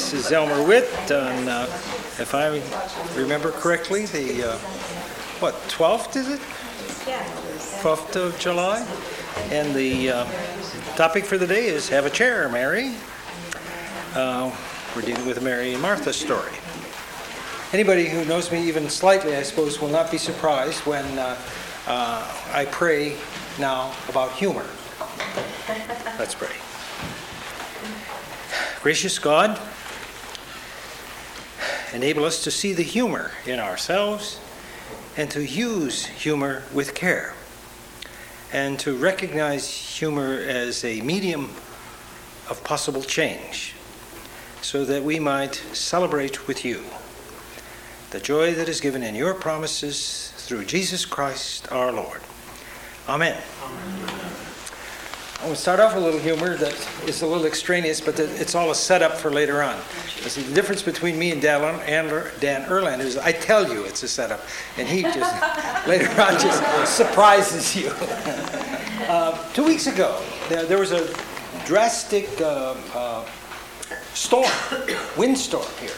This is Elmer Witt on, if I remember correctly, the, 12th is it? Yeah. 12th of July. And the topic for the day is Have a Chair, Mary. We're dealing with the Mary and Martha story. Anybody who knows me even slightly, I suppose, will not be surprised when I pray now about humor. Let's pray. Gracious God, enable us to see the humor in ourselves and to use humor with care and to recognize humor as a medium of possible change so that we might celebrate with you the joy that is given in your promises through Jesus Christ our Lord. Amen. I'm going to start off with a little humor that is a little extraneous, but it's all a setup for later on. The difference between me and Dan Erlander is I tell you it's a setup, and he just later on just surprises you. 2 weeks ago, there was a drastic storm, windstorm here.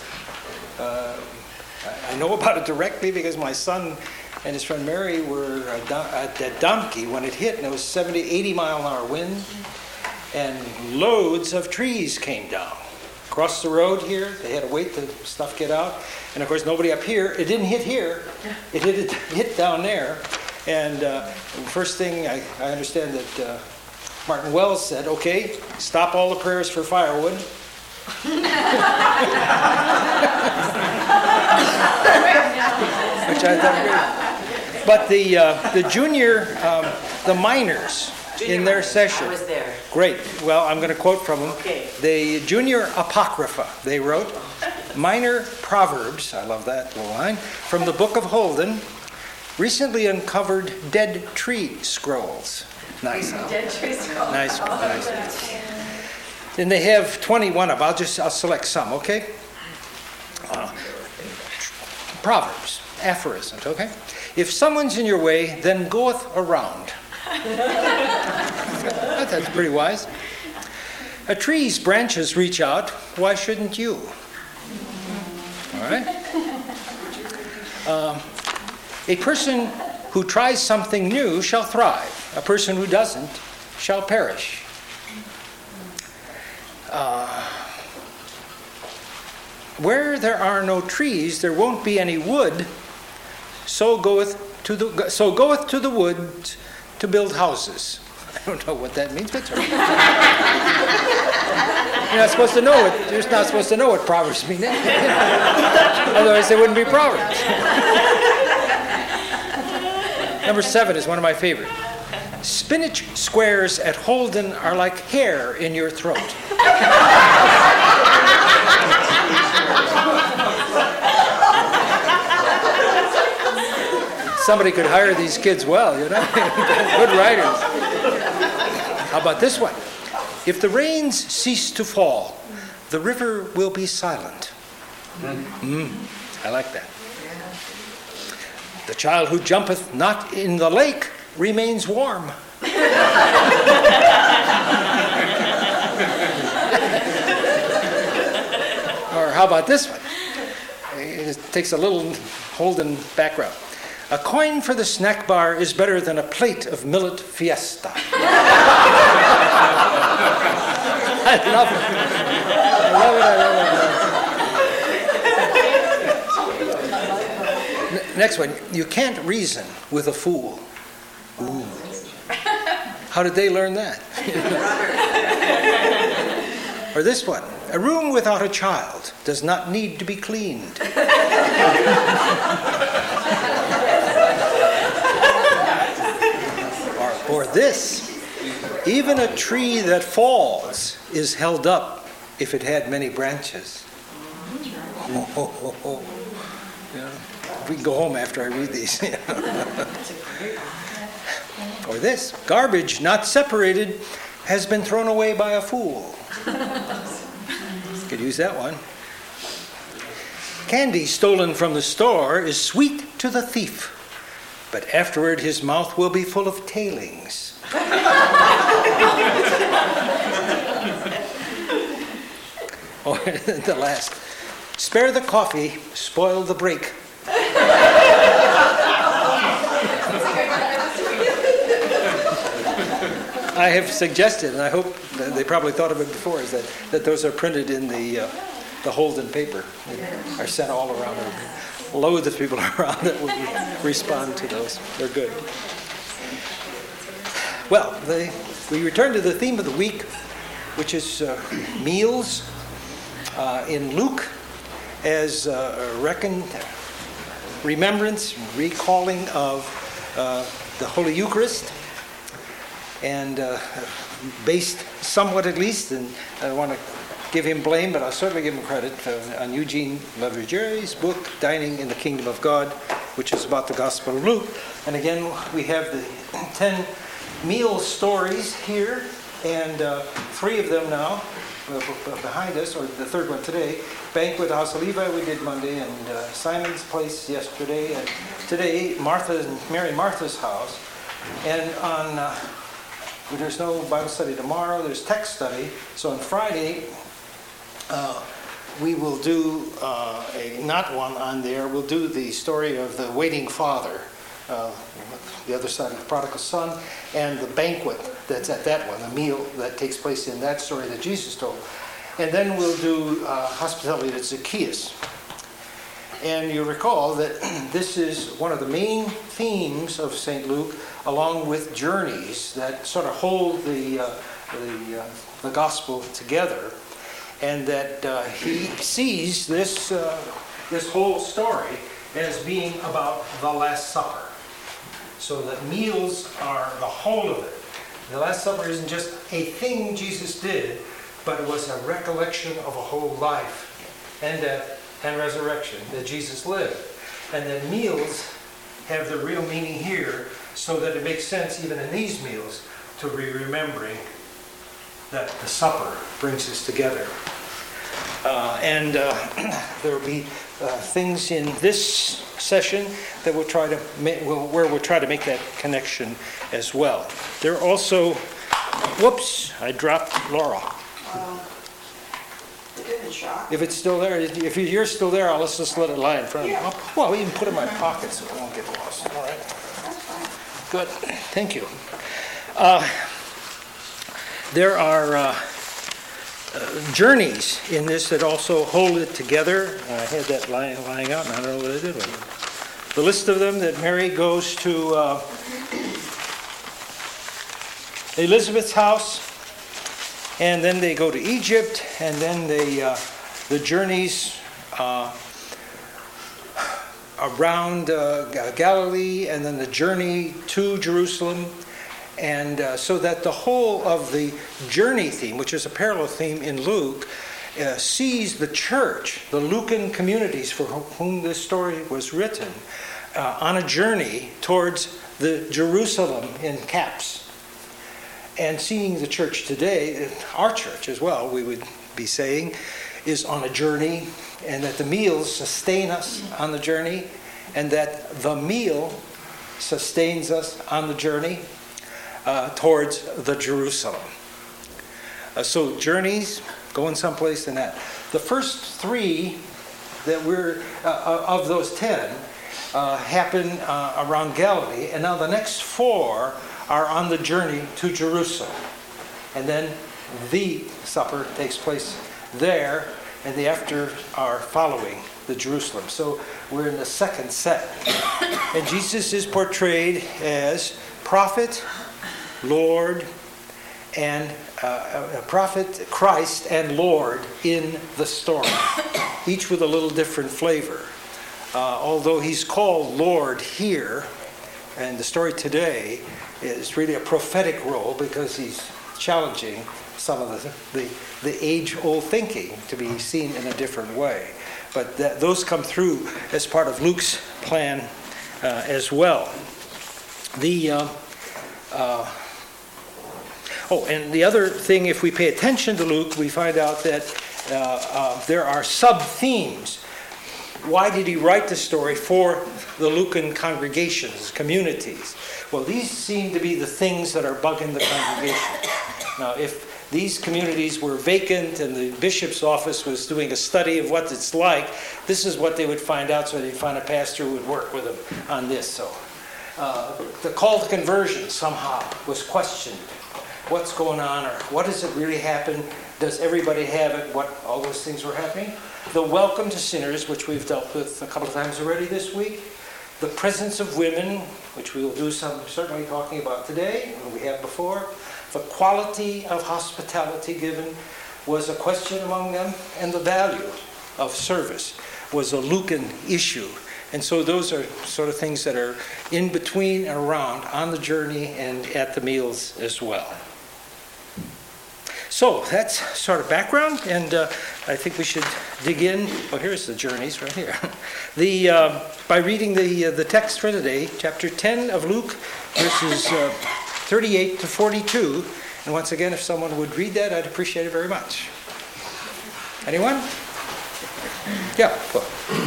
I know about it directly because my son and his friend Mary were at Damke when it hit, and it was 70, 80 mile an hour wind, and loads of trees came down. Across the road here, they had to wait till stuff get out, and of course nobody up here. It didn't hit here, it hit down there, and the first thing I understand that Martin Wells said, okay, stop all the prayers for firewood. Which I thought great. But the junior, the minors in their session. I was there. Great. Well, I'm going to quote from them. Okay. The junior apocrypha, they wrote, minor proverbs, I love that little line, from the Book of Holden, recently uncovered dead tree scrolls. Nice. Dead tree scrolls. Nice. And they have 21 of them. I'll select some, okay? Proverbs, aphorisms, okay? If someone's in your way, then goeth around. That's pretty wise. A tree's branches reach out. Why shouldn't you? All right? A person who tries something new shall thrive. A person who doesn't shall perish. Where there are no trees, there won't be any wood. So goeth to the woods to build houses. I don't know what that means, but you're not supposed to know it. You're not supposed to know what Proverbs mean. Otherwise, they wouldn't be Proverbs. Number 7 is one of my favorite. Spinach squares at Holden are like hair in your throat. Somebody could hire these kids well, you know? Good writers. How about this one? If the rains cease to fall, the river will be silent. I like that. The child who jumpeth not in the lake remains warm. Or how about this one? It takes a little Holden background. A coin for the snack bar is better than a plate of millet fiesta. I love it. Next one. You can't reason with a fool. Ooh. How did they learn that? Or this one. A room without a child does not need to be cleaned. Or this, even a tree that falls is held up if it had many branches. Yeah. We can go home after I read these. Or this, garbage not separated has been thrown away by a fool. Could use that one. Candy stolen from the store is sweet to the thief, but afterward his mouth will be full of tailings. Or the last. Spare the coffee, spoil the break. I have suggested, and I hope that they probably thought of it before, is that those are printed in the Holden paper and are sent all around. Loads of people around that will respond to those. They're good. Well, we return to the theme of the week, which is meals in Luke, as remembrance, recalling of the Holy Eucharist, and based somewhat at least, and I don't want to give him blame, but I'll certainly give him credit on Eugene Lavergiere's book, Dining in the Kingdom of God, which is about the Gospel of Luke. And again, we have the 10 meal stories here, and 3 of them now behind us, or the third one today. Banquet, House of Levi we did Monday, and Simon's Place yesterday, and today Mary Martha's house. And on there's no Bible study tomorrow, there's text study. So on Friday, we will do not one on there, we'll do the story of the waiting father, the other side of the prodigal son, and the banquet that's at that one, the meal that takes place in that story that Jesus told. And then we'll do hospitality to Zacchaeus. And you recall that this is one of the main themes of St. Luke, along with journeys that sort of hold the gospel together, and that he sees this whole story as being about the Last Supper. So that meals are the whole of it. The Last Supper isn't just a thing Jesus did, but it was a recollection of a whole life and death and resurrection that Jesus lived. And then meals have the real meaning here, so that it makes sense even in these meals to be remembering that the supper brings us together. And there will be things in this session that we'll try to where we'll try to make that connection as well. There are also, whoops, I dropped Laura. If it's still there, if you're still there, let's just let it lie in front of me. Well, we can put it in my pocket so it won't get lost. All right. Good. Thank you. There are journeys in this that also hold it together. I had that lying out, and I don't know what I did with it. The list of them: that Mary goes to Elizabeth's house, and then they go to Egypt, and then the journeys around Galilee, and then the journey to Jerusalem. And so that the whole of the journey theme, which is a parallel theme in Luke, sees the church, the Lucan communities for whom this story was written, on a journey towards the Jerusalem in caps. And seeing the church today, our church as well, we would be saying, is on a journey, and that the meals sustain us on the journey, and that the meal sustains us on the journey towards the Jerusalem. So journeys, going someplace in that. The first 3 that we're of those 10 happen around Galilee, and now the next 4 are on the journey to Jerusalem. And then the supper takes place there, and the after are following the Jerusalem. So we're in the second set. And Jesus is portrayed as prophet, Lord, and prophet, Christ, and Lord in the story, each with a little different flavor. Although he's called Lord here, and the story today is really a prophetic role because he's challenging some of the age-old thinking to be seen in a different way. But those come through as part of Luke's plan as well. And the other thing, if we pay attention to Luke, we find out that there are sub-themes. Why did he write the story for the Lucan congregations, communities? Well, these seem to be the things that are bugging the congregation. Now, if these communities were vacant and the bishop's office was doing a study of what it's like, this is what they would find out, so they'd find a pastor who would work with them on this. So the call to conversion somehow was questioned. What's going on, or what does it really happen? Does everybody have it? What all those things were happening. The welcome to sinners, which we've dealt with a couple of times already this week. The presence of women, which we will do some certainly talking about today, and we have before. The quality of hospitality given was a question among them, and the value of service was a Lucan issue. And so those are sort of things that are in between and around on the journey and at the meals as well. So that's sort of background, and I think we should dig in. Oh, here's the journeys right here. By reading the text for today, chapter 10 of Luke, verses 38 to 42. And once again, if someone would read that, I'd appreciate it very much. Anyone? Yeah. Go.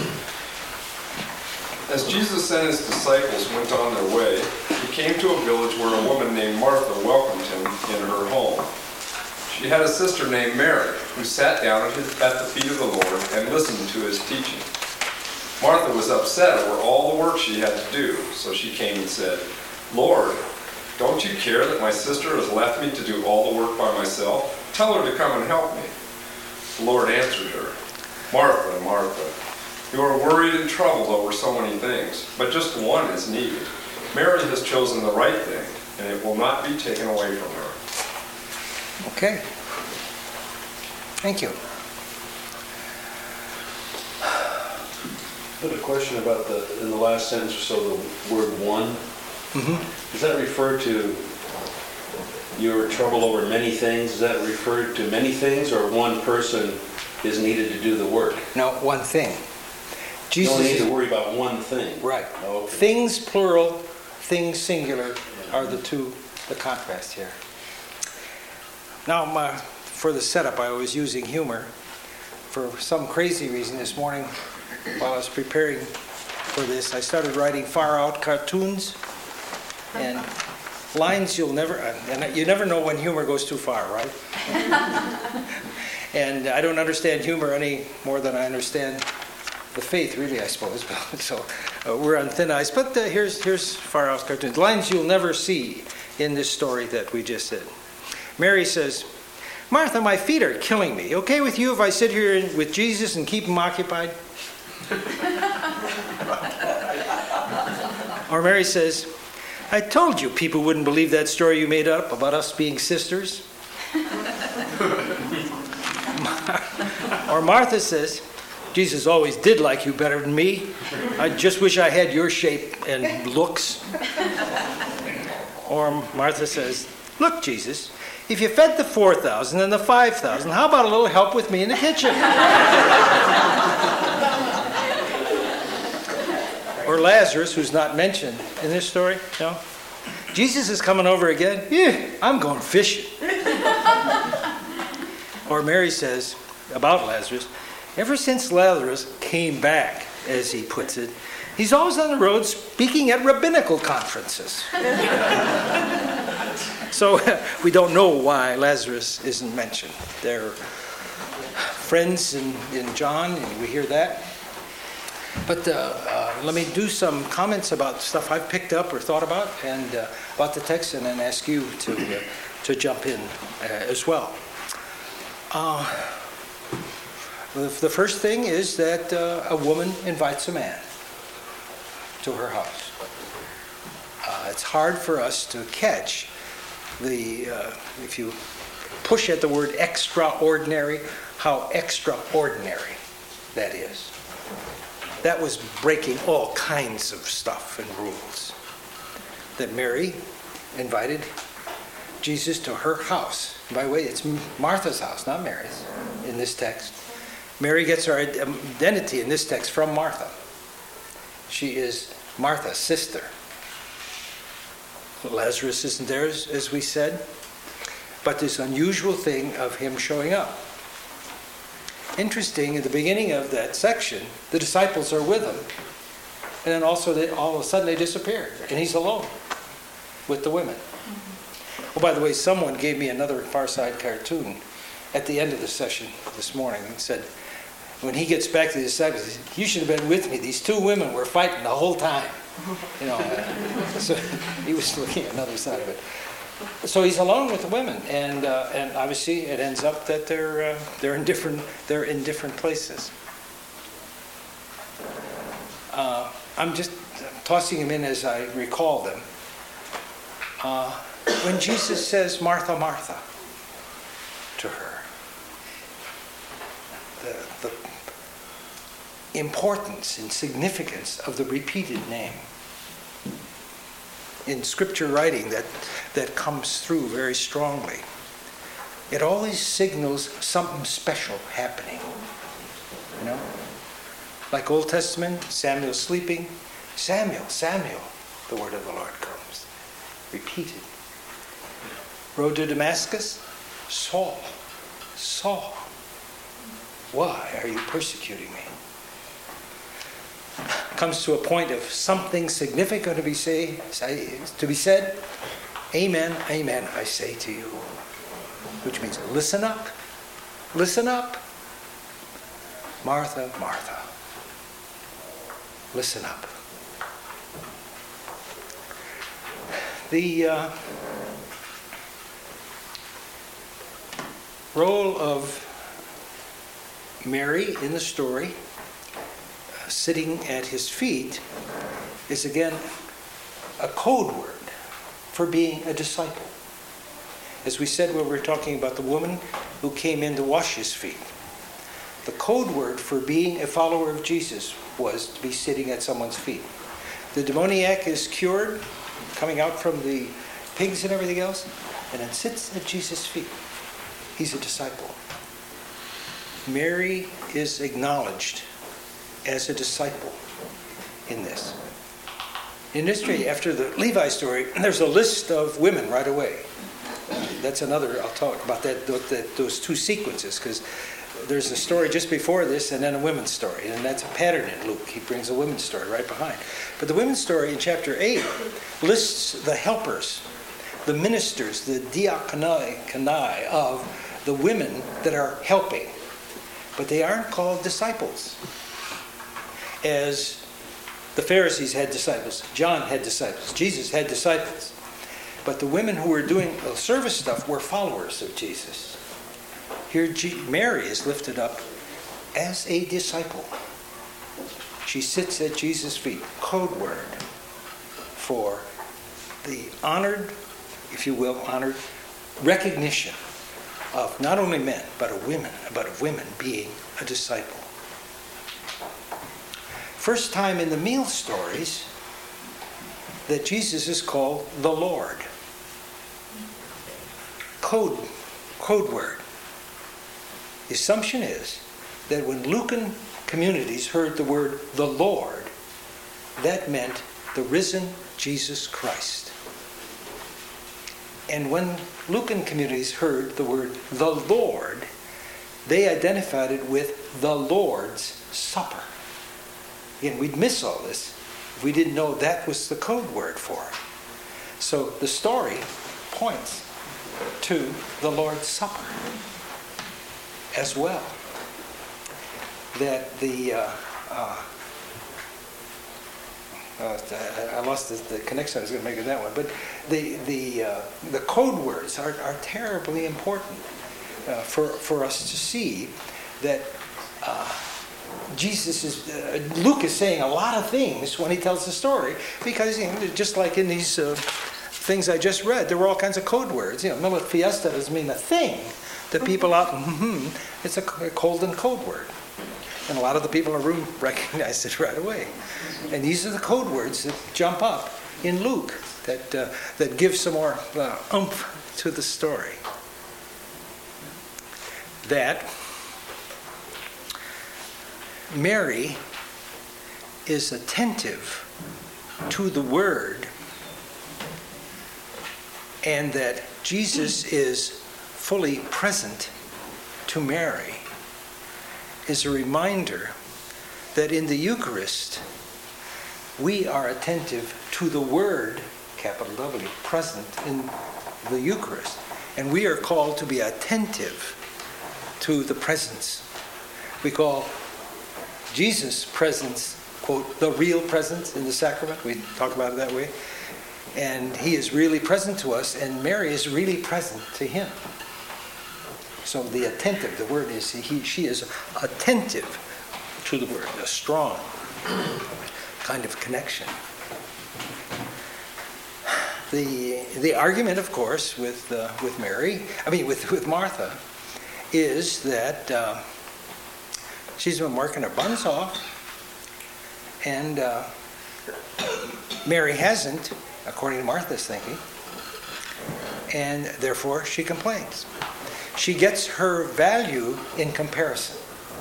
As Jesus and his disciples went on their way, he came to a village where a woman named Martha welcomed him in her home. She had a sister named Mary, who sat down at the feet of the Lord and listened to his teaching. Martha was upset over all the work she had to do, so she came and said, "Lord, don't you care that my sister has left me to do all the work by myself? Tell her to come and help me." The Lord answered her, "Martha, Martha, you are worried and troubled over so many things, but just one is needed. Mary has chosen the right thing, and it will not be taken away from her." Okay. Thank you. I have a question about in the last sentence or so, the word one. Mm-hmm. Does that refer to your trouble over many things? Does that refer to many things, or one person is needed to do the work? No, one thing. You only need to worry about one thing. Right. Oh, okay. Things plural, things singular are the contrast here. Now, for the setup, I was using humor. For some crazy reason this morning, while I was preparing for this, I started writing far-out cartoons and lines you never know when humor goes too far, right? And I don't understand humor any more than I understand the faith, really, I suppose. So we're on thin ice. But here's far-out cartoons. Lines you'll never see in this story that we just said. Mary says, "Martha, my feet are killing me. Okay with you if I sit here with Jesus and keep him occupied?" Or Mary says, "I told you people wouldn't believe that story you made up about us being sisters." Or Martha says, "Jesus always did like you better than me. I just wish I had your shape and looks." Or Martha says, "Look, Jesus, if you fed the 4,000 and the 5,000, how about a little help with me in the kitchen?" Or Lazarus, who's not mentioned in this story. No? Jesus is coming over again. "Yeah, I'm going fishing." Or Mary says about Lazarus, "Ever since Lazarus came back," as he puts it, "he's always on the road speaking at rabbinical conferences." So we don't know why Lazarus isn't mentioned. They're friends in John, and we hear that. But let me do some comments about stuff I've picked up or thought about, and about the text, and then ask you to jump in as well. The first thing is that a woman invites a man to her house. It's hard for us to catch if you push at the word extraordinary, how extraordinary that is. That was breaking all kinds of stuff and rules. That Mary invited Jesus to her house. By the way, it's Martha's house, not Mary's, in this text. Mary gets her identity in this text from Martha. She is Martha's sister. Lazarus isn't there, as we said, but this unusual thing of him showing up. Interesting, at the beginning of that section, the disciples are with him, and then all of a sudden they disappear, and he's alone with the women. Well, by the way, someone gave me another Far Side cartoon at the end of the session this morning and said, when he gets back to the disciples, he said, you should have been with me. These two women were fighting the whole time. So he was looking at another side of it. So he's alone with the women, and obviously it ends up that they're in different places. I'm just tossing them in as I recall them. When Jesus says, Martha, Martha, to her, the importance and significance of the repeated name in scripture writing that comes through very strongly. It always signals something special happening. You know? Like Old Testament, Samuel sleeping. Samuel, Samuel, the word of the Lord comes. Repeated. Road to Damascus, Saul, Saul, why are you persecuting me? Comes to a point of something significant to be said. Amen, amen, I say to you. Which means listen up. Listen up. Martha, Martha. Listen up. The role of Mary in the story, sitting at his feet, is again a code word for being a disciple. As we said when we were talking about the woman who came in to wash his feet, the code word for being a follower of Jesus was to be sitting at someone's feet. The demoniac is cured, coming out from the pigs and everything else, and then sits at Jesus' feet. He's a disciple. Mary is acknowledged as a disciple in this. In history, after the Levi story, there's a list of women right away. That's another, I'll talk about those two sequences, because there's a story just before this and then a women's story, and that's a pattern in Luke. He brings a women's story right behind. But the women's story in chapter 8 lists the helpers, the ministers, the diakonai of the women that are helping. But they aren't called disciples. As the Pharisees had disciples, John had disciples, Jesus had disciples. But the women who were doing the service stuff were followers of Jesus. Here Mary is lifted up as a disciple. She sits at Jesus' feet, code word for the honored, if you will, honored recognition of not only men, but of women being a disciple. First time in the meal stories that Jesus is called the Lord. Code word. The assumption is that when Lucan communities heard the word the Lord, that meant the risen Jesus Christ. And when Lucan communities heard the word the Lord, they identified it with the Lord's Supper. Again, we'd miss all this if we didn't know that was the code word for it. So the story points to the Lord's Supper as well. That I lost the connection I was going to make with that one. But the code words are terribly important for us to see that Jesus is, Luke is saying a lot of things when he tells the story, because just like in these things I just read, there were all kinds of code words. Millet Fiesta doesn't mean a thing to people out. It's a golden code word. And a lot of the people in the room recognize it right away. And these are the code words that jump up in Luke that give some more oomph to the story. That Mary is attentive to the word, and that Jesus is fully present to Mary, is a reminder that in the Eucharist we are attentive to the Word, capital W, present in the Eucharist. And we are called to be attentive to the presence. We call Jesus' presence, quote, the real presence in the sacrament. We talk about it that way. And he is really present to us, and Mary is really present to him. So the attentive, the word is, she is attentive to the word, a strong kind of connection. The argument, of course, with Martha, is that she's been working her buns off, and Mary hasn't, according to Martha's thinking, and therefore she complains. She gets her value in comparison.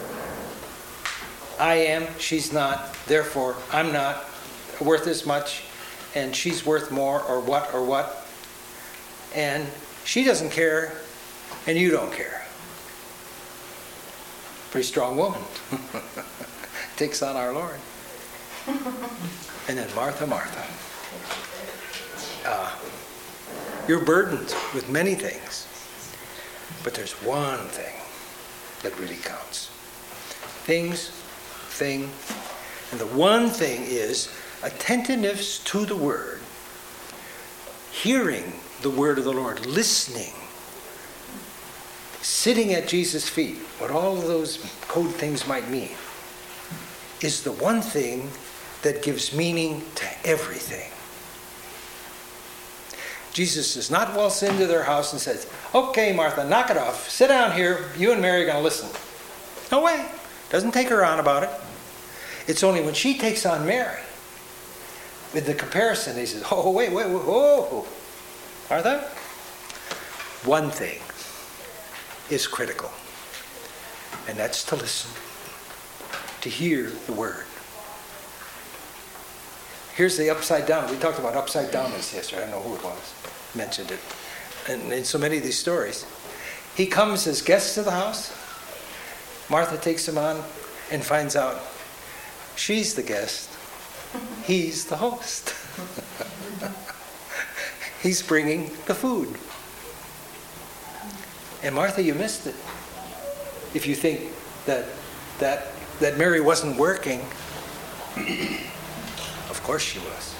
I am, she's not, therefore I'm not worth as much, and she's worth more, or what. And she doesn't care, and you don't care. Pretty strong woman. Takes on our Lord. And then Martha, Martha. You're burdened with many things, but there's one thing that really counts. Thing, and the one thing is attentiveness to the word, hearing the word of the Lord, listening, sitting at Jesus' feet, what all of those code things might mean, is the one thing that gives meaning to everything. Jesus does not waltz into their house and says, okay, Martha, knock it off. Sit down here. You and Mary are going to listen. No way. Doesn't take her on about it. It's only when she takes on Mary, with the comparison, he says, oh, wait, Martha, one thing is critical, and that's to listen, to hear the word. Here's the upside down. We talked about upside downness yesterday. I don't know who it was. Mentioned it. And in so many of these stories. He comes as guest to the house. Martha takes him on and finds out she's the guest. He's the host. He's bringing the food. And Martha, you missed it. If you think that Mary wasn't working, of course she was.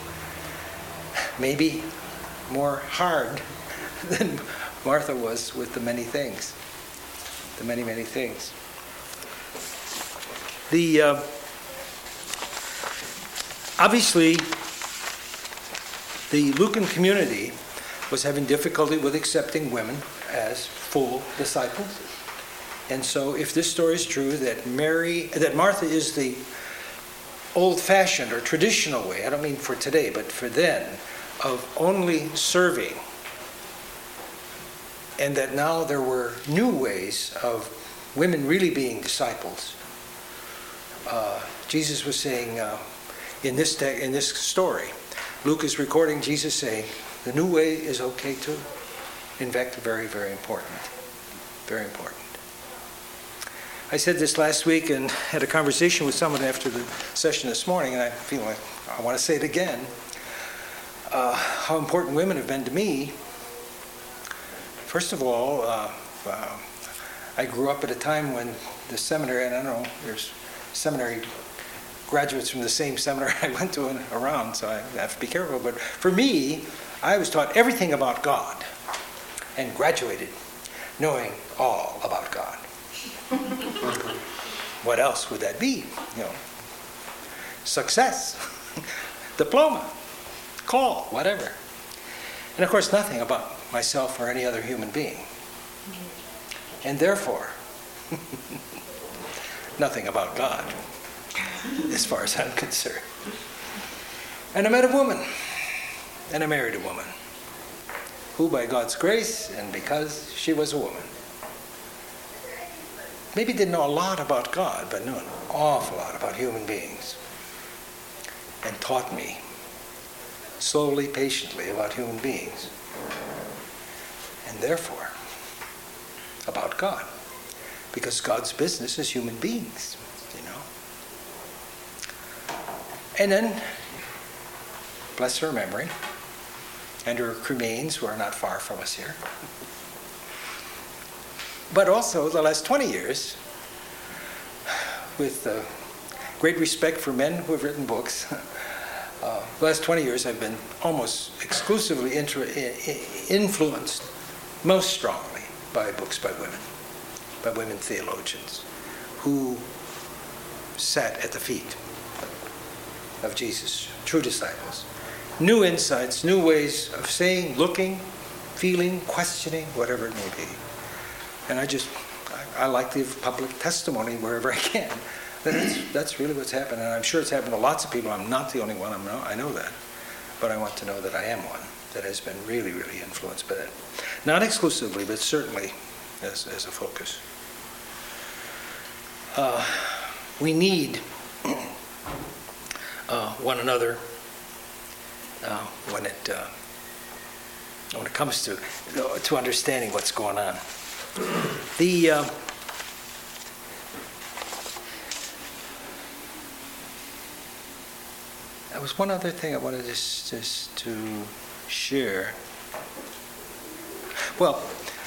Maybe more hard than Martha was with the many things. The many, many things. Obviously, the Lucan community was having difficulty with accepting women as full disciples. And so if this story is true, that Martha is the old-fashioned or traditional way, I don't mean for today, but for then, of only serving, and that now there were new ways of women really being disciples. Jesus was saying in this story, Luke is recording Jesus saying, the new way is okay too. In fact, very, very important. Very important. I said this last week and had a conversation with someone after the session this morning, and I feel like I want to say it again. How important women have been to me. First of all, I grew up at a time when the seminary, and I don't know, there's seminary graduates from the same seminary I went to and around, so I have to be careful. But for me, I was taught everything about God and graduated knowing all about God. What else would that be? Success, diploma, call, whatever. And of course, nothing about myself or any other human being. And therefore, nothing about God, as far as I'm concerned. And I met a woman, and I married a woman, who by God's grace, and because she was a woman, maybe didn't know a lot about God, but knew an awful lot about human beings, and taught me slowly, patiently about human beings, and therefore about God, because God's business is human beings, And then, bless her memory, and her cremains, who are not far from us here. But also the last 20 years, with great respect for men who have written books, the last 20 years I've been almost exclusively influenced most strongly by books by women theologians who sat at the feet of Jesus, true disciples. New insights, new ways of saying, looking, feeling, questioning, whatever it may be. And I like to give public testimony wherever I can. That's really what's happened. And I'm sure it's happened to lots of people. I'm not the only one, I know that. But I want to know that I am one that has been really, really influenced by that. Not exclusively, but certainly as a focus. We need one another when it comes to understanding what's going on. There was one other thing I wanted just to share. Well,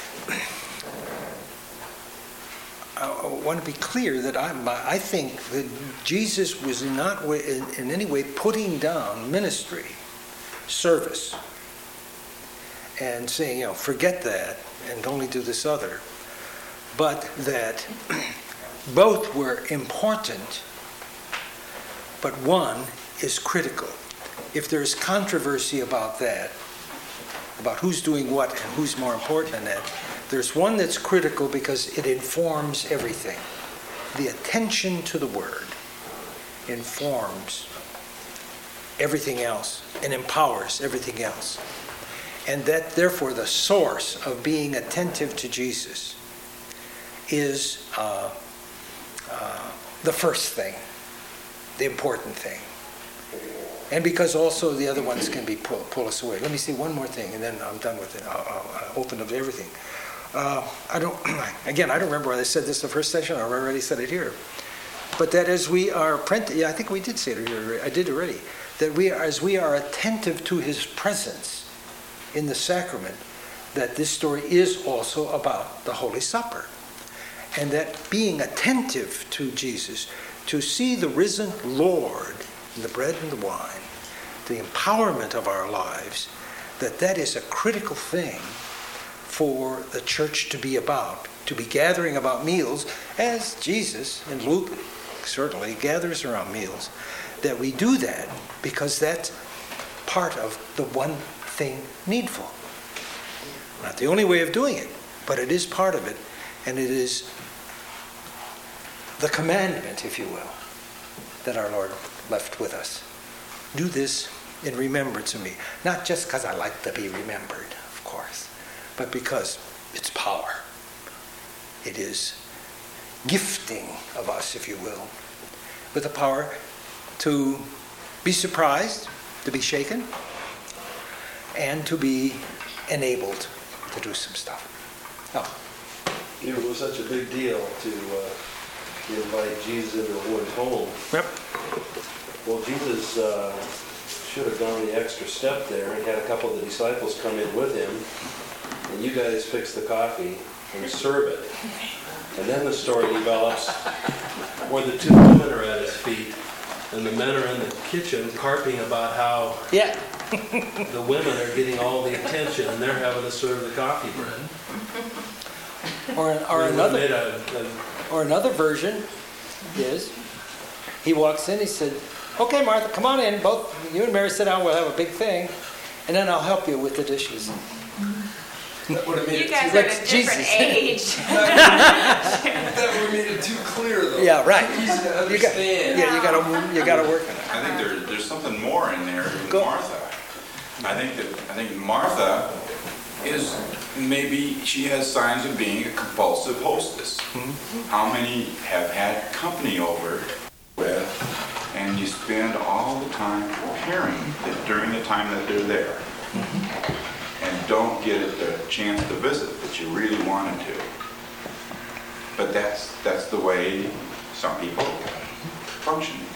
I want to be clear that I think that Jesus was not in any way putting down ministry, service, and saying, forget that and only do this other, but that both were important, but one is critical. If there's controversy about that, about who's doing what and who's more important than that, there's one that's critical because it informs everything. The attention to the Word informs everything else and empowers everything else. And that, therefore, the source of being attentive to Jesus is the first thing, the important thing. And because also the other ones can pull us away. Let me say one more thing, and then I'm done with it. I'll open up to everything. I don't remember whether I said this the first session or I already said it here. But that as we are I think we did say it here. I did already. That as we are attentive to His presence in the sacrament, that this story is also about the Holy Supper. And that being attentive to Jesus, to see the risen Lord in the bread and the wine, the empowerment of our lives, that is a critical thing for the church to be about, to be gathering about meals, as Jesus and Luke certainly gathers around meals, that we do that because that's part of the one thing needful. Not the only way of doing it, but it is part of it, and it is the commandment, if you will, that our Lord left with us. Do this in remembrance of me. Not just because I like to be remembered, of course, but because it's power. It is gifting of us, if you will, with the power to be surprised, to be shaken, and to be enabled to do some stuff. It was such a big deal to invite Jesus into a woman's home. Yep. Well, Jesus should have gone the extra step there and had a couple of the disciples come in with him, and you guys fix the coffee and serve it. And then the story develops where the two women are at his feet, and the men are in the kitchen carping about how the women are getting all the attention and they're having to serve the coffee bread. Or another version is, he walks in, he said, "Okay, Martha, come on in. Both you and Mary sit down. We'll have a big thing, and then I'll help you with the dishes." That would have made You it guys too, are at a different age. that would have made it too clear, though. Yeah, right. Easy to understand. You got to work on it. I think there's something more in there than Go. Martha. I think Martha is, maybe she has signs of being a compulsive hostess. How many have had company over with, and you spend all the time preparing during the time that they're there, and don't get the chance to visit that you really wanted to. But that's the way some people function.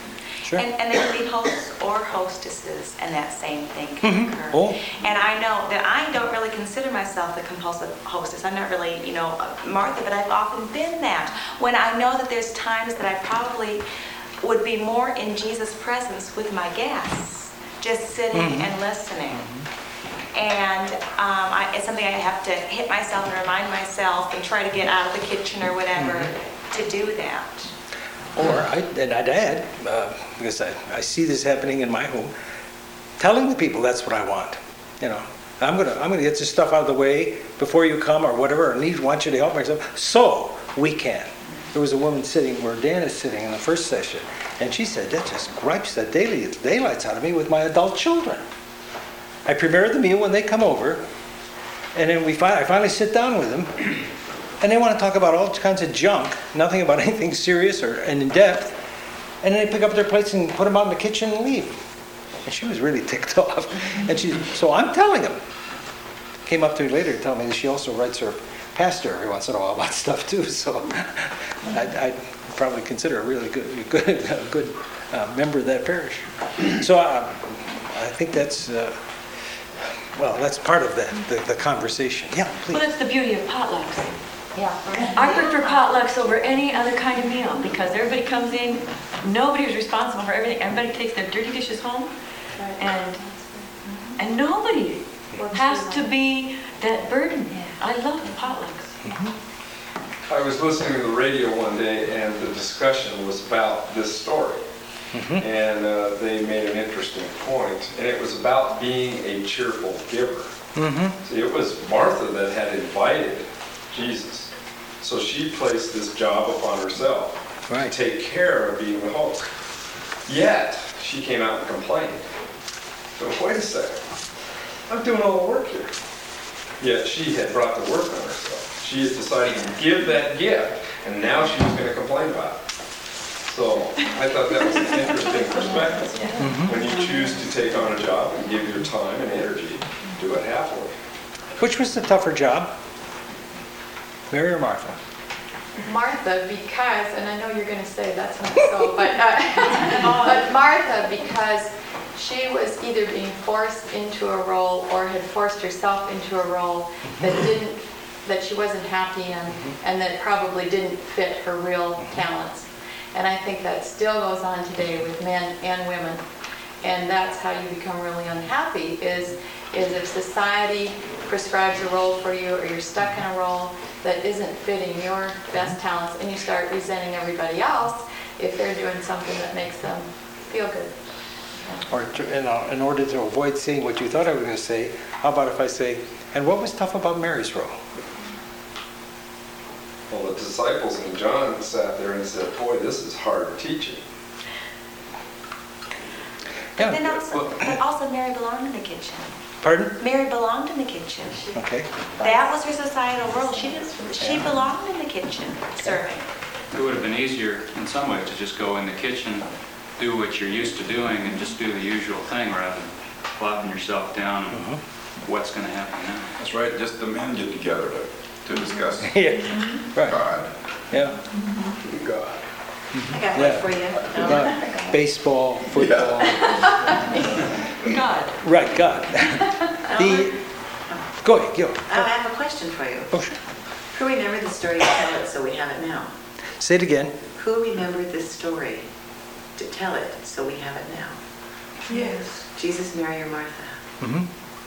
Sure. And there can be hosts or hostesses, and that same thing can occur. Oh. And I know that I don't really consider myself a compulsive hostess. I'm not really, Martha, but I've often been that. When I know that there's times that I probably would be more in Jesus' presence with my guests, just sitting and listening. And it's something I have to hit myself and remind myself and try to get out of the kitchen or whatever to do that. Or I'd add, because I see this happening in my home, telling the people that's what I want. I'm gonna get this stuff out of the way before you come or whatever, or want you to help myself, so we can. There was a woman sitting where Dan is sitting in the first session, and she said, that just gripes the daylights out of me with my adult children. I prepare the meal when they come over, and then I finally sit down with them, and they want to talk about all kinds of junk, nothing about anything serious and in depth, and then they pick up their plates and put them out in the kitchen and leave. And she was really ticked off. So I'm telling them. Came up to me later to tell me that she also writes her pastor every once in a while about stuff too. So I'd probably consider her a really good member of that parish. So I think that's that's part of the conversation. Yeah, please. Well, that's the beauty of potlucks. Yeah. I prefer potlucks over any other kind of meal because everybody comes in, nobody is responsible for everything. Everybody takes their dirty dishes home, and nobody has to be that burden. I love potlucks. I was listening to the radio one day, and the discussion was about this story. And they made an interesting point, and it was about being a cheerful giver. See, it was Martha that had invited Jesus. So she placed this job upon herself to take care of being the host. Yet, she came out and complained. So wait a second, I'm doing all the work here. Yet she had brought the work on herself. She had decided to give that gift, and now she was going to complain about it. So I thought that was an interesting perspective. When you choose to take on a job and give your time and energy, do it happily. Which was the tougher job? Mary or Martha? Martha, because, and I know you're going to say that's not so, but Martha, because she was either being forced into a role or had forced herself into a role that she wasn't happy in, and that probably didn't fit her real talents. And I think that still goes on today with men and women. And that's how you become really unhappy, is if society prescribes a role for you, or you're stuck in a role that isn't fitting your best talents, and you start resenting everybody else if they're doing something that makes them feel good. Or in order to avoid saying what you thought I was going to say, how about if I say, and what was tough about Mary's role? Well, the disciples and John sat there and said, boy, this is hard teaching. But then also Mary belonged in the kitchen. Pardon? Mary belonged in the kitchen. Okay. That was her societal role. She belonged in the kitchen serving. It would have been easier in some ways to just go in the kitchen, do what you're used to doing, and just do the usual thing rather than plopping yourself down and what's going to happen now. That's right, just the men get together to discuss Yeah. Right. God. Yeah. God. I got Yeah. one for you. Baseball, football. God. Right, God. Go ahead, Gil. I have a question for you. Oh, sure. Who remembered the story to tell it so we have it now? Say it again. Who remembered this story to tell it so we have it now? Yes. Jesus, Mary, or Martha? Mm-hmm.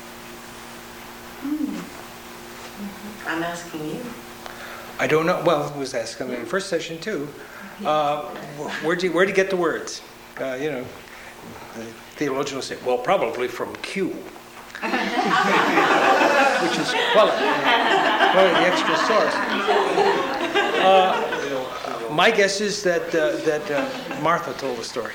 I'm asking you. I don't know. Well, I was asking in the first session too. Where'd you get the words? The theologian will say, well, probably from Q, which is quality, the extra source. My guess is that Martha told the story.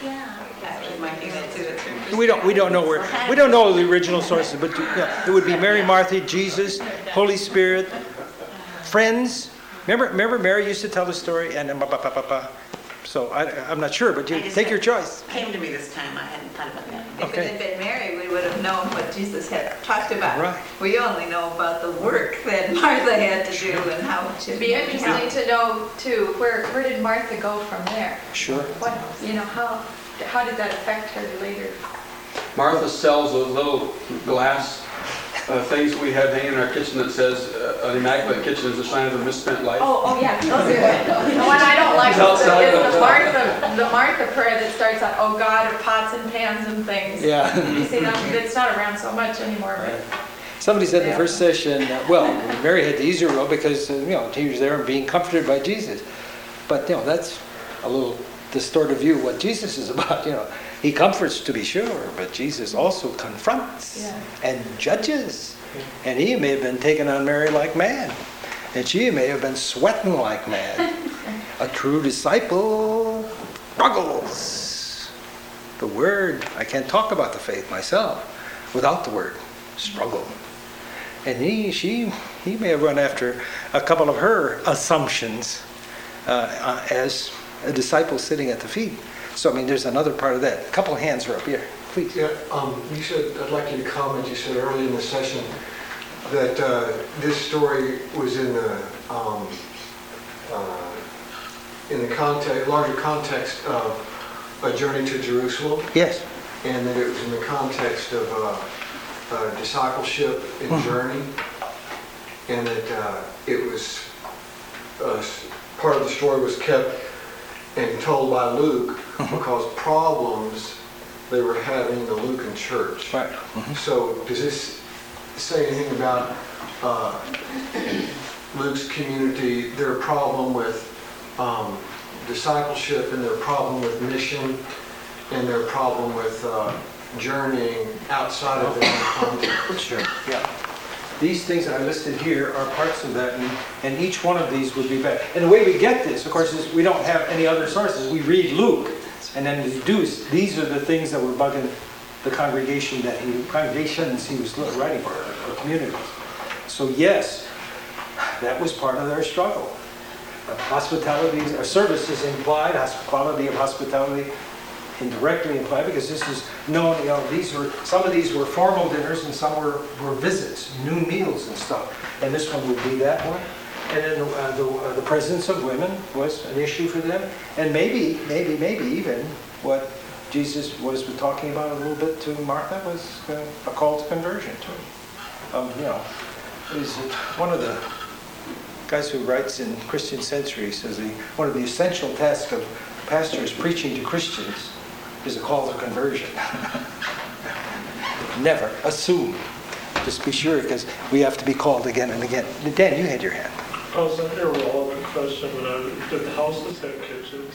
We don't know where. We don't know the original sources, but it would be Mary, Martha, Jesus, Holy Spirit, friends. Remember Mary used to tell the story, and so I'm not sure, but take your choice. Came to me this time. I hadn't thought about that. If it had been Mary, we would have known what Jesus had talked about. Right. We only know about the work that Martha had to do and how to. It'd be interesting to know too, where did Martha go from there? Sure. What, how did that affect her later? Martha sells those little glass things we have hanging in our kitchen that says, an immaculate kitchen is a sign of a misspent life. Oh, yeah, those are good. The one I don't like is the Martha prayer that starts out, "Oh God of pots and pans and things." Yeah. You see, it's not around so much anymore, but. Somebody said in the first session, well, Mary had the easier role because, she was there and being comforted by Jesus. But, that's a little distorted view of what Jesus is about, He comforts, to be sure, but Jesus also confronts and judges. And he may have been taking on Mary like mad. And she may have been sweating like mad. A true disciple struggles. The Word, I can't talk about the faith myself without the Word. Struggle. And he may have run after a couple of her assumptions as a disciple sitting at the feet. So, there's another part of that. A couple of hands are up here. Please. Yeah, you said, I'd like you to comment, you said early in the session that this story was in the larger context of a journey to Jerusalem. Yes. And that it was in the context of discipleship and journey, and that it was part of the story was kept and told by Luke because problems they were having in the Lucan church. Right. So does this say anything about Luke's community, their problem with discipleship and their problem with mission and their problem with journeying outside of their context? Sure, yeah. These things that I listed here are parts of that, and each one of these would be better. And the way we get this, of course, is we don't have any other sources. We read Luke, and then deduce these are the things that were bugging the congregations he was writing for, or communities. So yes, that was part of their struggle. Hospitality, or service is implied, quality of hospitality indirectly implied, because this is known, some of these were formal dinners and some were visits, noon meals and stuff. And this one would be that one. And then the presence of women was an issue for them. And maybe even what Jesus was talking about a little bit to Martha was a call to conversion too. Is one of the guys who writes in Christian Century says one of the essential tasks of pastors preaching to Christians is a call to conversion. Never assume. Just be sure, because we have to be called again and again. Dan, you had your hand. I was an irrelevant question, but did the houses have kitchens?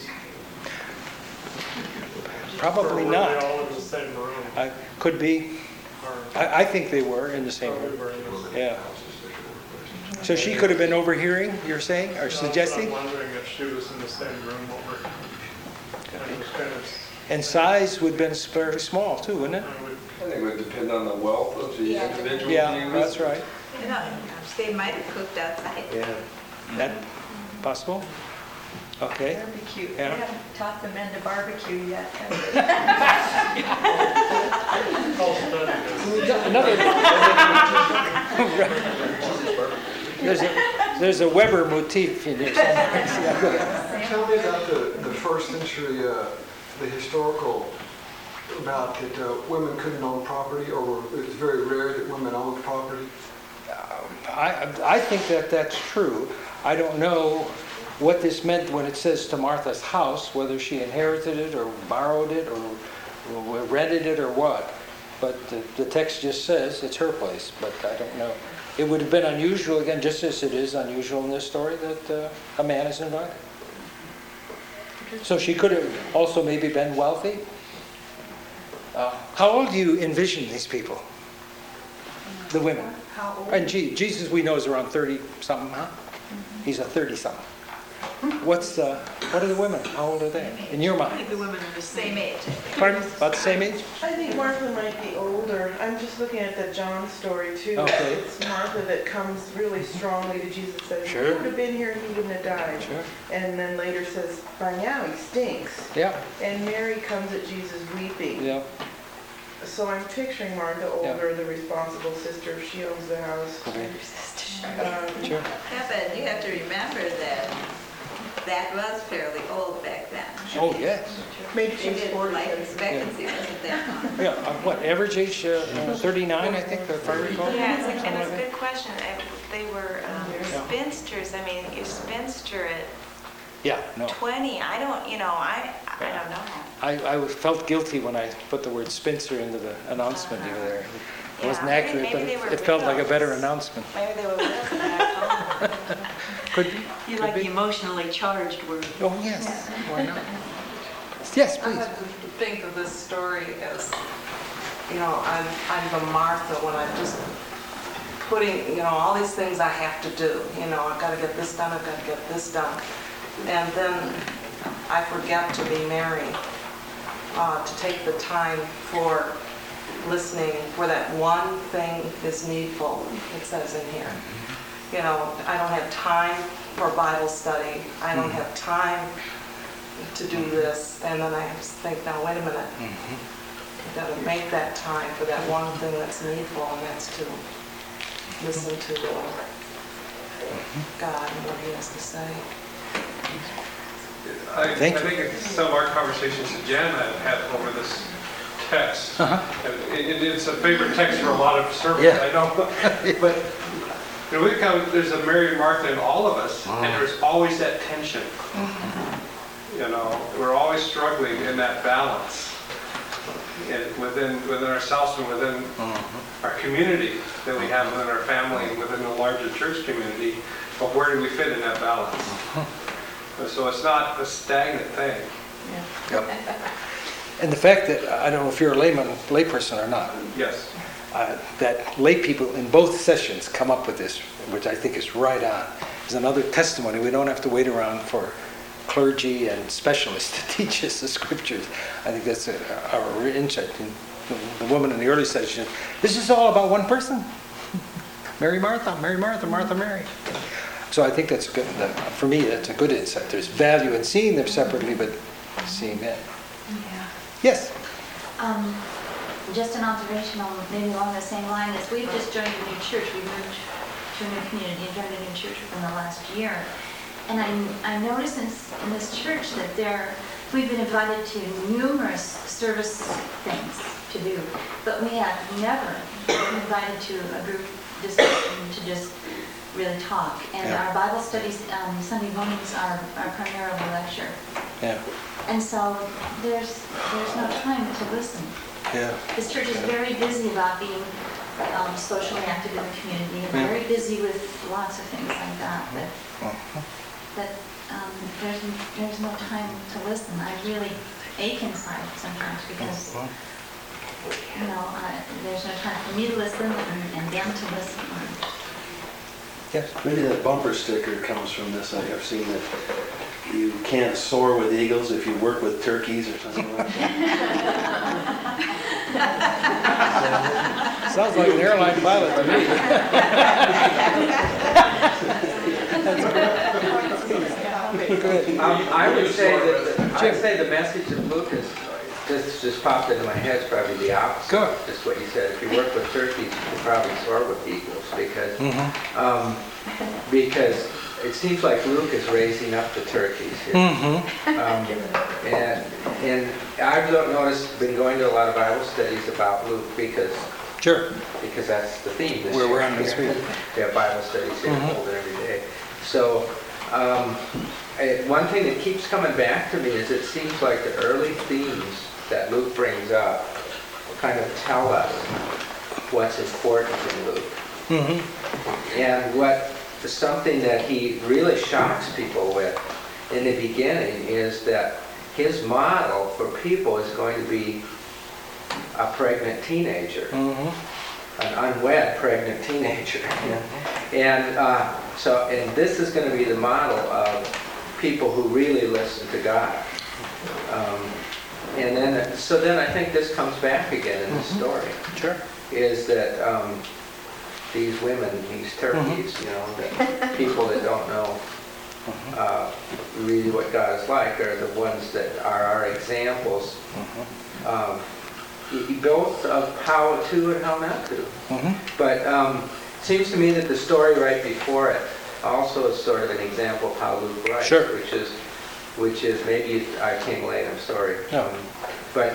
Probably Or were not. they all in the same room? Could be. I think they were in the same room. Yeah. So she could have been overhearing, you're saying, or suggesting? I'm wondering if she was in the same room over. And size would have been very small too, wouldn't it? I think it would depend on the wealth of the individual. Yeah, that's right. They might have cooked outside. Yeah. That possible? Okay. Barbecue. Yeah. They haven't taught the men to barbecue yet. There's a Weber motif in there somewhere. Tell me about the first century, the historical, about that women couldn't own property, or it was very rare that women owned property. I think that's true. I don't know what this meant when it says to Martha's house, whether she inherited it or borrowed it or rented it or what. But the text just says it's her place, but I don't know. It would have been unusual, again, just as it is unusual in this story, that a man is invited. So she could have also maybe been wealthy. How old do you envision these people? The women. How old? And Jesus, we know, is around 30-something, huh? He's a 30-something. What are the women? How old are they, in your I mind? think the women are the same age. Pardon? About the same age? I think Martha might be older. I'm just looking at the John story too. Okay. It's Martha that comes really strongly to Jesus, says, Sure. if he would have been here, he wouldn't have died. Sure. And then later says, by now he stinks. Yeah. And Mary comes at Jesus weeping. Yeah. So I'm picturing Martha older, the responsible sister. She owns the house. Okay. Um, Sure. Yeah, but you have to remember that was fairly old back then. Oh, yes. Maybe They she was did, 40. life expectancy wasn't that high. Yeah, what, average age 39, I think, if I recall? Yeah, and Something it's a like good question. They were spinsters. I mean, you're spinster at that. Yeah, no. 20. I don't know. I felt guilty when I put the word spinster into the announcement there. It wasn't accurate, but maybe they were it felt like a better widows. announcement. Maybe they were widows back home. Could be. You could like be. the emotionally charged word. Oh, yes. Why not? Yes, I please. have to think of this story as, I'm the Martha when I'm just putting, all these things I have to do. I've got to get this done, I've got to get this done. And then I forget to be Mary, to take the time for listening for that one thing is needful, it says in here. I don't have time for Bible study. I don't have time to do this. And then I just think, now, wait a minute. I've got to make that time for that one thing that's needful, and that's to listen to God and what He has to say. I Thank think it's some of our conversations that Jan and I have had over this text. It's a favorite text for a lot of sermons, Yeah. I know. But there's a Mary and Martha in all of us, and there's always that tension. We're always struggling in that balance within ourselves and within our community that we have within our family and within the larger church community. But where do we fit in that balance? So it's not a stagnant thing. Yep. And the fact that, I don't know if you're a layperson or not, Yes. that lay people in both sessions come up with this, which I think is right on, is another testimony. We don't have to wait around for clergy and specialists to teach us the scriptures. I think that's our insight. The woman in the early session, this is all about one person. Mary, Martha, Martha, Mary. So I think that's good. For me, that's a good insight. There's value in seeing them separately, but seeing them. Yeah. Yes. Just an observation on maybe along the same line as we've just joined a new church. We moved to a new community and joined a new church within the last year. And I noticed in this church that we've been invited to numerous service things to do, but we have never been invited to a group discussion to just really talk. And our Bible studies Sunday mornings are primarily lecture. Yeah. And so there's no time to listen. Yeah. This church is very busy about being socially active in the community and very busy with lots of things like that. But there's no time to listen. I really ache inside sometimes because there's no time for me to listen and them to listen. Yes. Maybe that bumper sticker comes from this. I have seen that you can't soar with eagles if you work with turkeys or something like that. Sounds like an airline pilot to me. Good. I would say the message of Luke is, this just popped into my head, is probably the opposite. Good. Just what you said. If you work with turkeys, you can probably soar with eagles because it seems like Luke is raising up the turkeys here. And I've noticed, been going to a lot of Bible studies about Luke because that's the theme this year. We're on this week. We have Bible studies here, hold it every day. So one thing that keeps coming back to me is it seems like the early themes that Luke brings up kind of tell us what's important in Luke. And something that he really shocks people with in the beginning is that his model for people is going to be a pregnant teenager, an unwed pregnant teenager. And and this is going to be the model of people who really listen to God. And then I think this comes back again in the story. Is that these women, these turkeys, that people that don't know really what God is like are the ones that are our examples, both of how to and how not to. But it seems to me that the story right before it also is sort of an example of how Luke writes, which is which is, maybe I came late, I'm sorry. No. But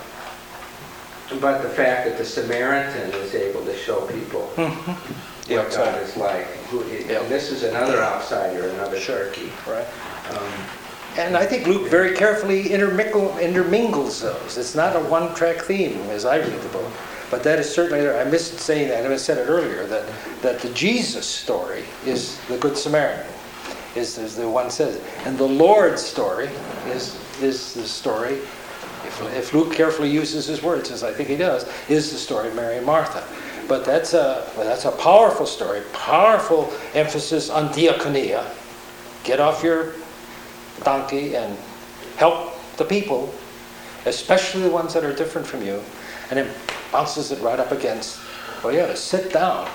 the fact that the Samaritan is able to show people what God is like. And this is another outsider, another Turkey. Right. And I think Luke very carefully intermingles those. It's not a one-track theme as I read the book. But that is certainly, I missed saying that, I said it earlier, that the Jesus story is the Good Samaritan, is the one says. And the Lord's story is the story, if Luke carefully uses his words, as I think he does, is the story of Mary and Martha. But that's a powerful story, powerful emphasis on diakonia. Get off your donkey and help the people, especially the ones that are different from you, and it bounces it right up against, well, you got to sit down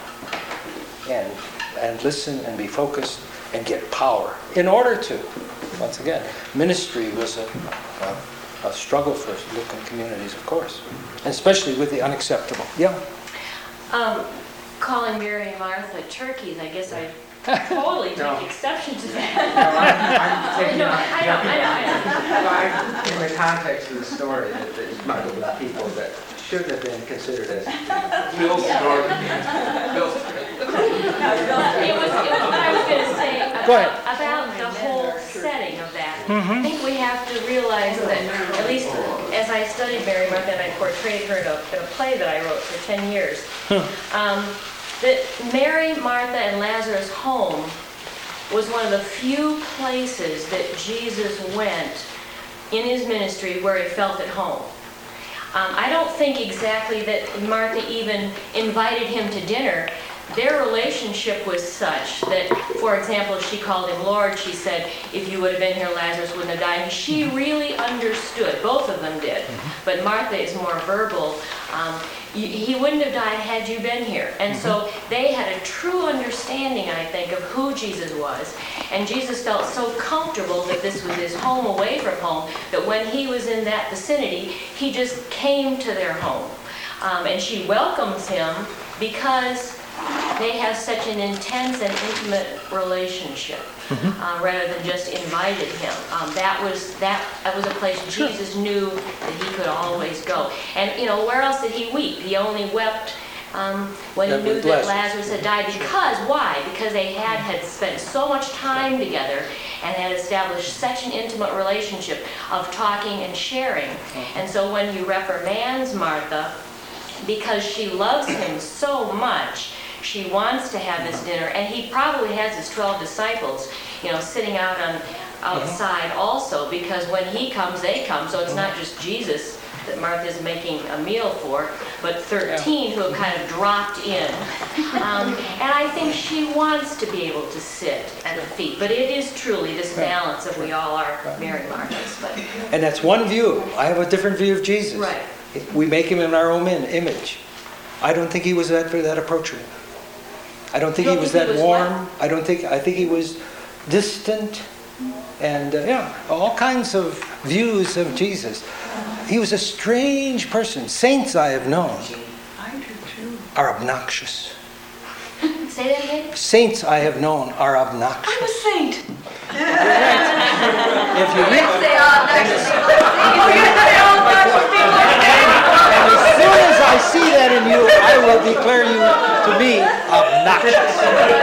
and listen and be focused and get power in order to, once again, ministry was a struggle for Lucan communities, of course, and especially with the unacceptable. Yeah. Calling Mary and Martha turkeys, I guess I totally take exception to that. I know. In the context of the story, that there's multiple people that shouldn't have been considered as Bill's story. It was what I was going to say about the whole setting of that. I think we have to realize that, at least as I studied Mary and Martha, and I portrayed her in a play that I wrote for 10 years, that Mary, Martha, and Lazarus' home was one of the few places that Jesus went in his ministry where he felt at home. I don't think exactly that Martha even invited him to dinner. Their relationship was such that, for example, if she called him Lord, she said, if you would have been here, Lazarus wouldn't have died. And she really understood. Both of them did. But Martha is more verbal. He wouldn't have died had you been here. And so they had a true understanding, I think, of who Jesus was. And Jesus felt so comfortable that this was his home away from home, that when he was in that vicinity, he just came to their home. And she welcomes him because they have such an intense and intimate relationship, rather than just invited him. That was a place Jesus knew that he could always go. And where else did he weep? He only wept when he knew that Lazarus had died. Because why? Because they had spent so much time together and had established such an intimate relationship of talking and sharing. And so when he reprimands Martha, because she loves him so much, she wants to have this dinner, and he probably has his 12 disciples, sitting outside also, because when he comes, they come. So it's not just Jesus that Martha's making a meal for, but 13 who have kind of dropped in. And I think she wants to be able to sit at the feet. But it is truly this balance of we all are Mary Marthas. But. And that's one view. I have a different view of Jesus. Right. We make him in our own image. I don't think he was that approachable. I don't think he was that warm. I think he was distant, and all kinds of views of Jesus. He was a strange person. Saints I have known are obnoxious. Say that again? Saints I have known are obnoxious. I'm a saint. If you read, and as soon as I see that in you, I will declare you to be obnoxious.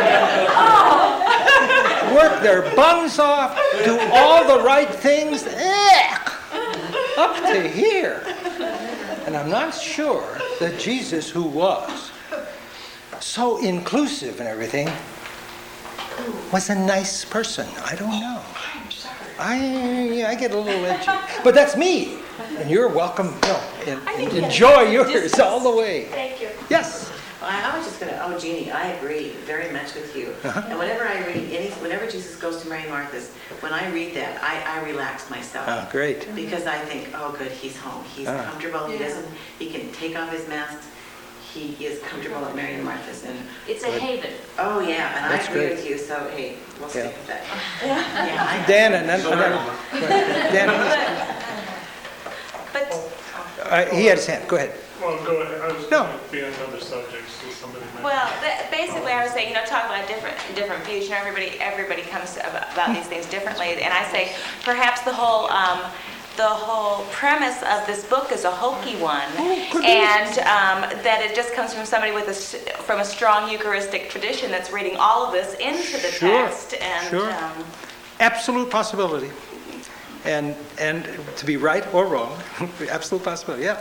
Work their buns off, do all the right things, up to here. And I'm not sure that Jesus, who was so inclusive and everything, was a nice person. I don't know. I get a little edgy. But that's me. And you're welcome. Enjoy yours all the way. Thank you. Yes. Well, I was just going to, Jeannie, I agree very much with you. And whenever I read whenever Jesus goes to Mary and Martha's, when I read that, I relax myself. Oh, great. Because I think, oh, good, he's home. He's comfortable. He can take off his mask. He is comfortable at Mary and Martha's. And it's a haven. Oh, yeah, and That's I agree great. with you, so hey, we'll stick with that. Dan, and then Dan. But He had his hand. Go ahead. Well, go ahead. I was No. going to be on other subjects, so somebody might. Well, basically, I was saying, talk about different views. Everybody comes about these things differently, and I say perhaps the whole premise of this book is a hokey one, and that it just comes from somebody from a strong Eucharistic tradition that's reading all of this into the text. And, Sure. Absolute possibility. And to be right or wrong, absolute possibility, yeah.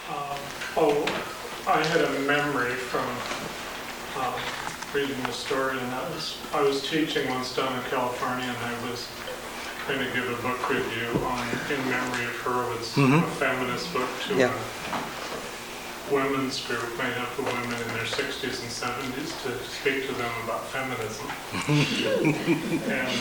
I had a memory from reading the story, and I was teaching once down in California, and I was going to give a book review in memory of her. It was a feminist book to a women's group made up of women in their 60s and 70s to speak to them about feminism. And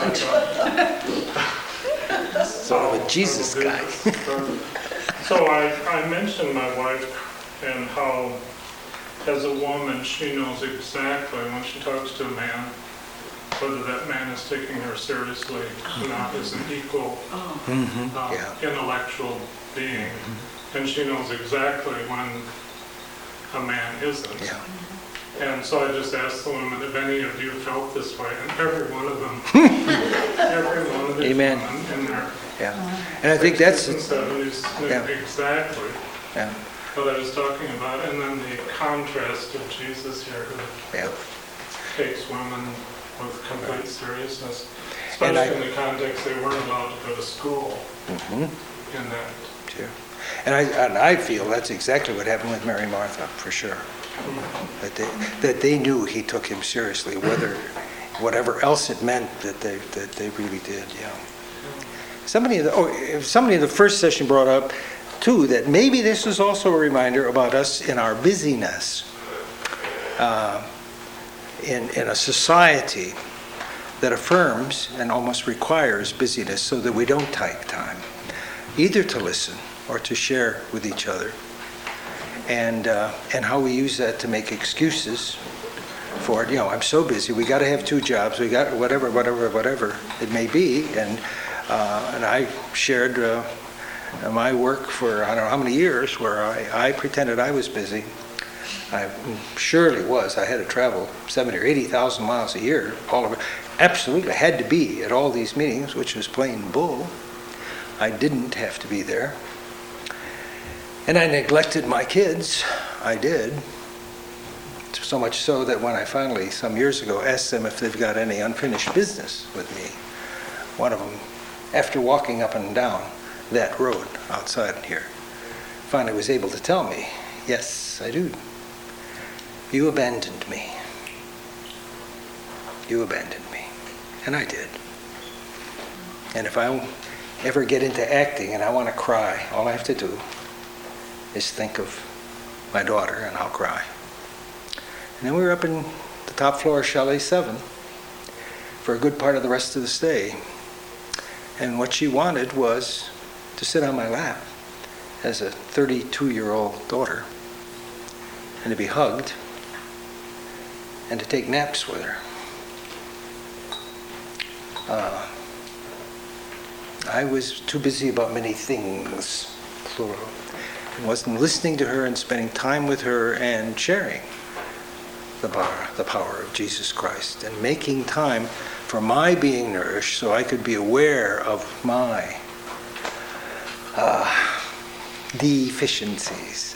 Sort of a Jesus guy. So I mentioned my wife and how, as a woman, she knows exactly when she talks to a man, whether that man is taking her seriously or not as an equal intellectual being. And she knows exactly when a man isn't. Yeah. And so I just asked the women if any of you felt this way, and every one of them, every one of these Amen. women in their Yeah. And I think that's 60s and 70s knew exactly what I was talking about. And then the contrast of Jesus here, who takes women with complete seriousness, especially in the context they weren't allowed to go to school in that. Sure. And I feel that's exactly what happened with Mary and Martha, for sure. That they knew he took him seriously, whatever else it meant that they really did. Yeah. Somebody in the first session brought up too that maybe this is also a reminder about us in our busyness, in a society that affirms and almost requires busyness, so that we don't take time either to listen or to share with each other, and how we use that to make excuses for it. I'm so busy. We got to have 2 jobs. We got whatever it may be, and I shared my work for I don't know how many years, where I pretended I was busy. I surely was. I had to travel 70,000 or 80,000 miles a year. All of it, absolutely, had to be at all these meetings, which was plain bull. I didn't have to be there. And I neglected my kids. I did. So much so that when I finally, some years ago, asked them if they've got any unfinished business with me, one of them, after walking up and down that road outside here, finally was able to tell me, yes, I do. You abandoned me. You abandoned me. And I did. And if I ever get into acting and I want to cry, all I have to do is think of my daughter and I'll cry. And then we were up in the top floor of Chalet 7 for a good part of the rest of the stay. And what she wanted was to sit on my lap as a 32-year-old daughter and to be hugged and to take naps with her. I was too busy about many things, plural, and wasn't listening to her and spending time with her and sharing the power of Jesus Christ and making time for my being nourished so I could be aware of my deficiencies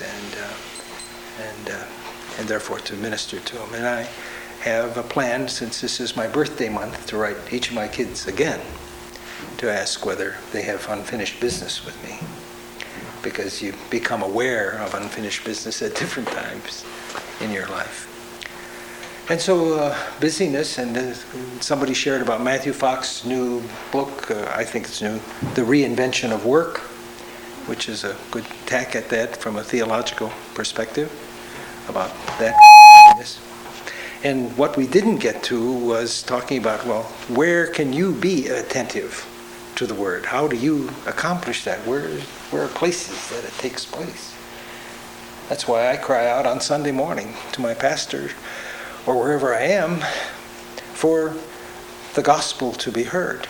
and therefore to minister to them. And I have a plan, since this is my birthday month, to write each of my kids again to ask whether they have unfinished business with me, because you become aware of unfinished business at different times in your life. And so busyness, and somebody shared about Matthew Fox's new book, I think it's new, The Reinvention of Work, which is a good tack at that from a theological perspective about that. And what we didn't get to was talking about, well, where can you be attentive to the Word? How do you accomplish that? Where are places that it takes place? That's why I cry out on Sunday morning to my pastor or wherever I am for the gospel to be heard,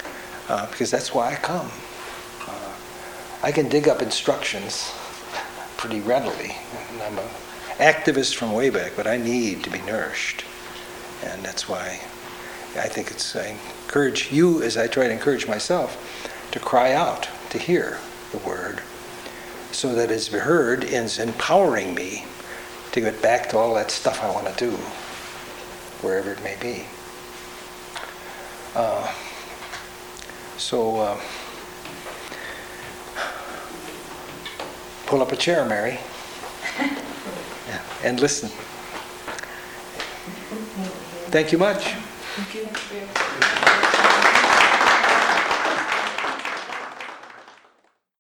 because that's why I come. I can dig up instructions pretty readily. And I'm an activist from way back, but I need to be nourished. And that's why I think I encourage you, as I try to encourage myself, to cry out, to hear the word, so that it's heard and is empowering me to get back to all that stuff I want to do, wherever it may be. Pull up a chair, Mary, and listen. Thank you much. Thank you.